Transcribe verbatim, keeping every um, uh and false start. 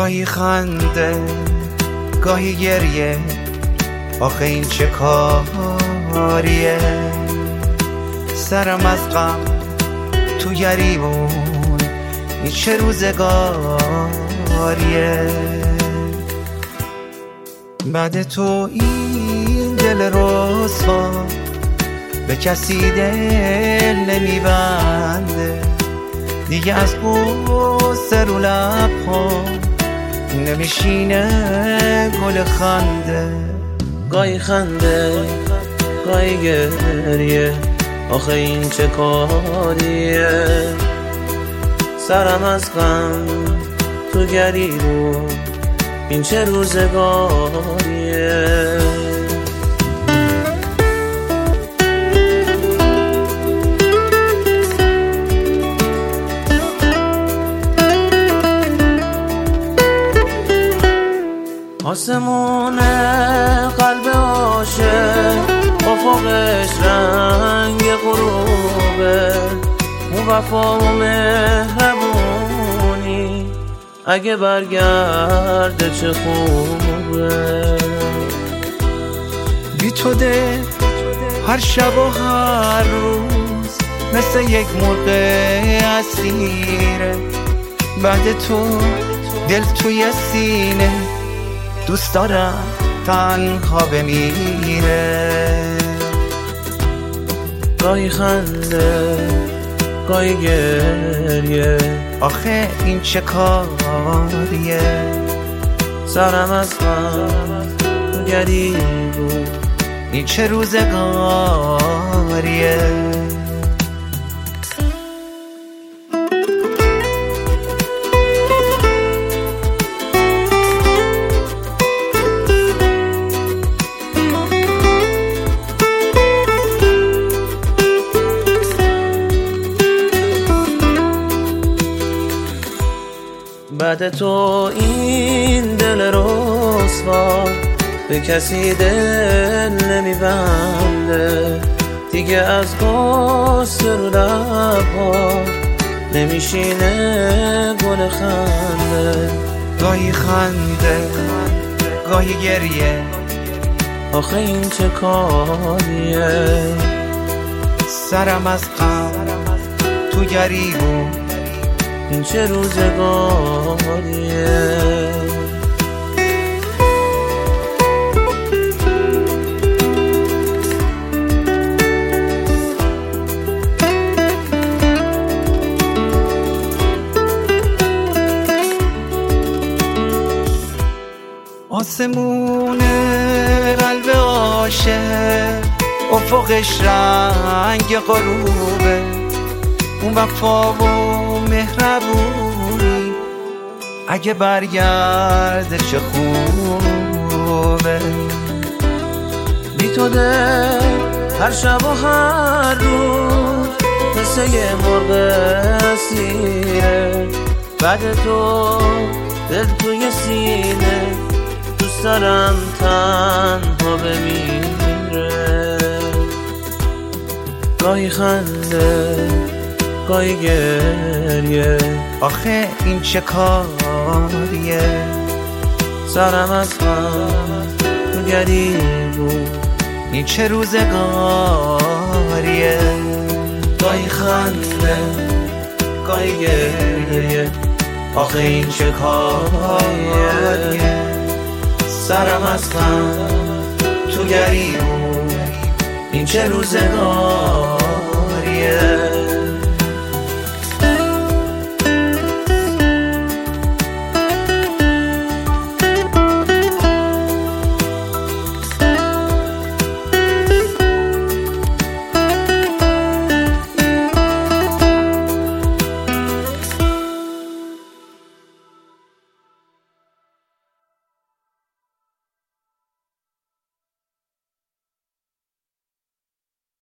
گاهی خنده گاهی گریه، آخه این چه کاریه؟ سرم از غم تو گریبون، این چه روزگاریه؟ بعد تو این دل رسوا به کسی دل نمیبنده، دیگه از قصه رو لب‌ها نمیشینه گل خنده. گاهی خنده گاهی گریه، آخه این چه کاریه؟ سرم از غم تو گریبون، این چه روزگاریه؟ آسمون قلب عاشق افقش رنگ غروبه، اون وفا و مهربونی اگه برگرده چه خوبه. بی تو ده هر شب و هر روز مثل یک مرغ اسیره، بعد تو دل توی سینه دوست دارم تنها بمیره. گاهی خنده گاهی گریه، آخه این چه کاریه؟ سرم از غم تو گریبون، این چه روزگاریه؟ بعد تو این دل رسوا به کسی دل نمیبنده، دیگه از قصه رو لب‌ها نمیشینه گل خنده. گاهی خنده گاهی گریه، آخه این چه کاریه؟ سرم از غم تو گریبون، این چه روزگاریه؟ آسمون قلب عاشق افقش رنگ غروبه، اون وفا و مهربونی اگه برگرده چه خوبه. بی تو دل هر شب و هر روز مثل یه مرغ اسیره، بعد تو دل توی سینه دوست دارم تنها بمیره. گاهی خنده گاهی گریه، آخه این چه کاریه؟ سرم از غم تو گریبون، این چه روزگاریه؟ گاهی خنده گاهی گریه، آخه این چه کاریه؟ سرم از غم تو گریبون، این چه روزگاریه؟